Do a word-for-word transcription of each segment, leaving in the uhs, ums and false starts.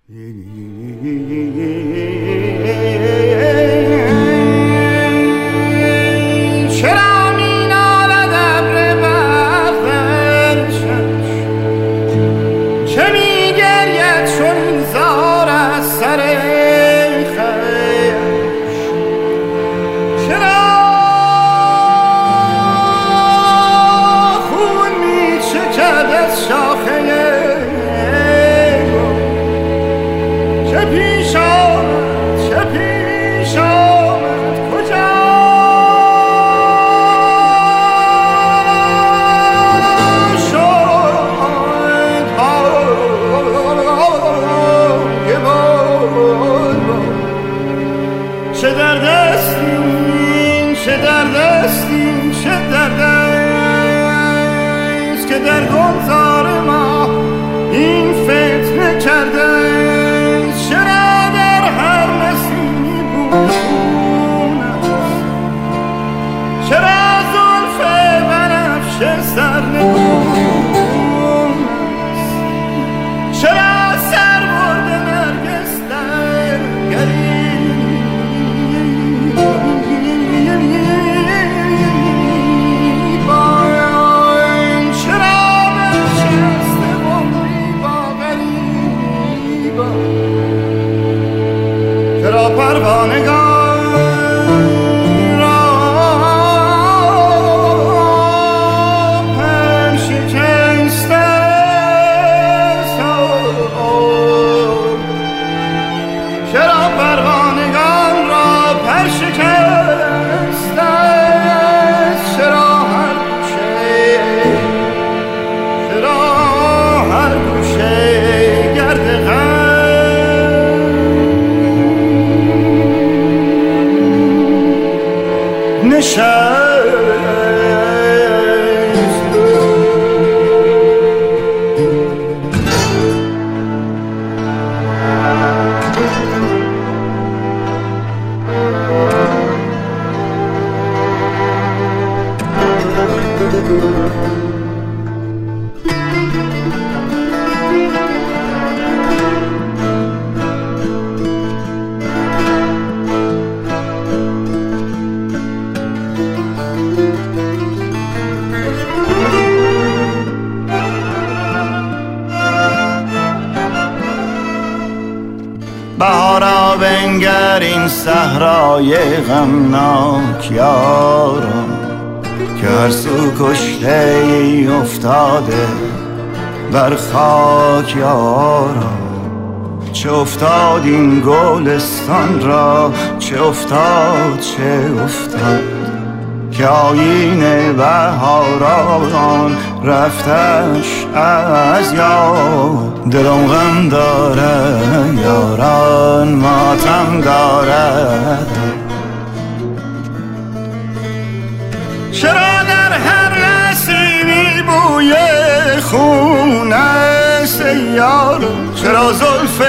بهارا بنگر این صحرای غمناک یارم که هر سو کشته ای افتاده بر خاک یارم. چه افتاد این گلستان را، چه افتاد چه افتاد که آیین بهاران رفتش از یاد. دلم غم داره یاران ماتم دارد، چرا در هر نسیمی بوی خون است یاران؟ چرا زلف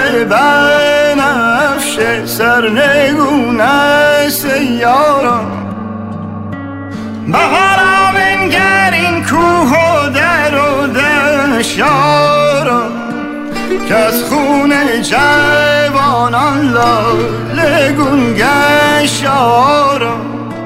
بنفش سرنگون است یاران؟ بهارا بنگر این کوه و در و دشت یاران که از خون جوانان لالگون گشت یاران.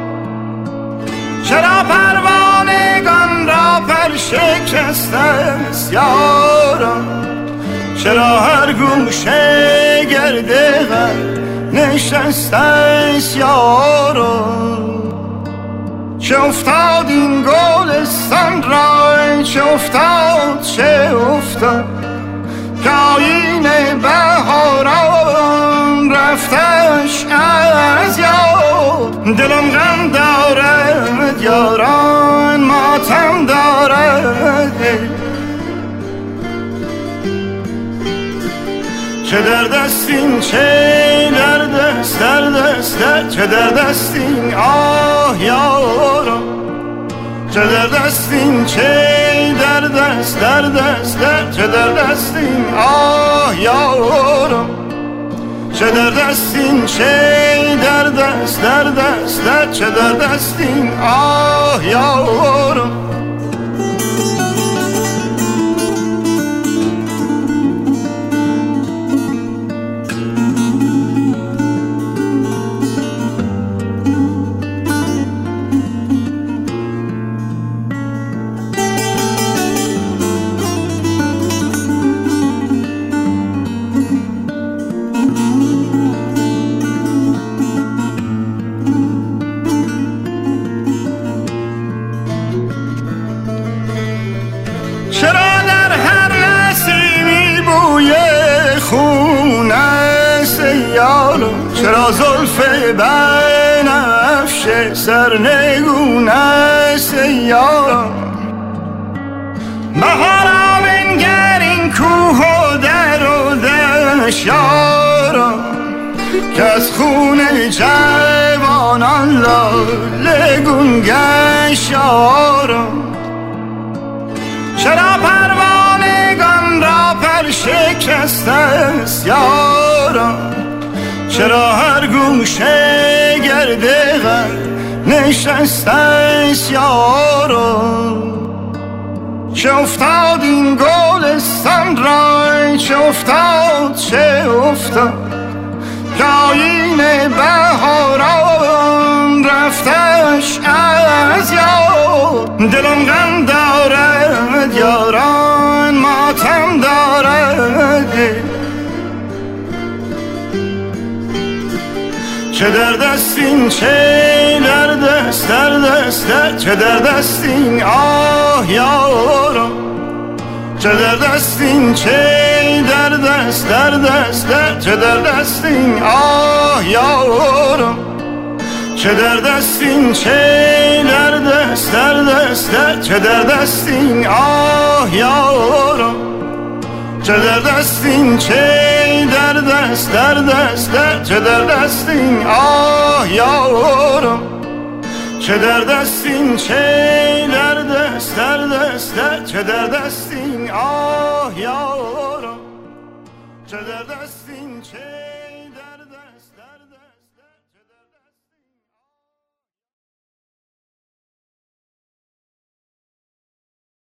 چرا پروانگان را پر شکسته است یاران؟ چرا هر گوشه گرد غم نشسته است یاران؟ چه افتاد این گلستان را، چه افتاد چه افتاد که آیین بهاران رفتش از یاد. دلم غم دارد یاران ماتم دارد، چه درد است این چه درد است درد است درد، چه درد است این آه یاران، چه درد است این چه درد است درد است درد، چه درد است این آه یاران، چه درد است این چه درد است درد است درد، چه درد است این آه یاران. چرا زلف بنفشه سرنگون است یارم بهارم انگر این کوه و در و دشت یارم که از خون جوانان لالگون گشت یارم چرا پروانگان را پر شکست است یارم چرا هر گوشه گرد غم نشست است یارم چه افتاد این گلستان را چه افتاد چه افتاد که آیین بهاران رفتش از یار دلم غم دارد یاران ماتم دارد چه درد است این چه درد است درد است چه درد است این آه یارم چه درد است این چه درد است درد است چه درد است این آه یارم چه درد است این چه درد است درد است چه درد است این آه یارم چه درد است این چه درد است درد است چه درد است این آه یارم چه درد است این چه درد است درد است چه درد است این آه یارم چه درد است این چه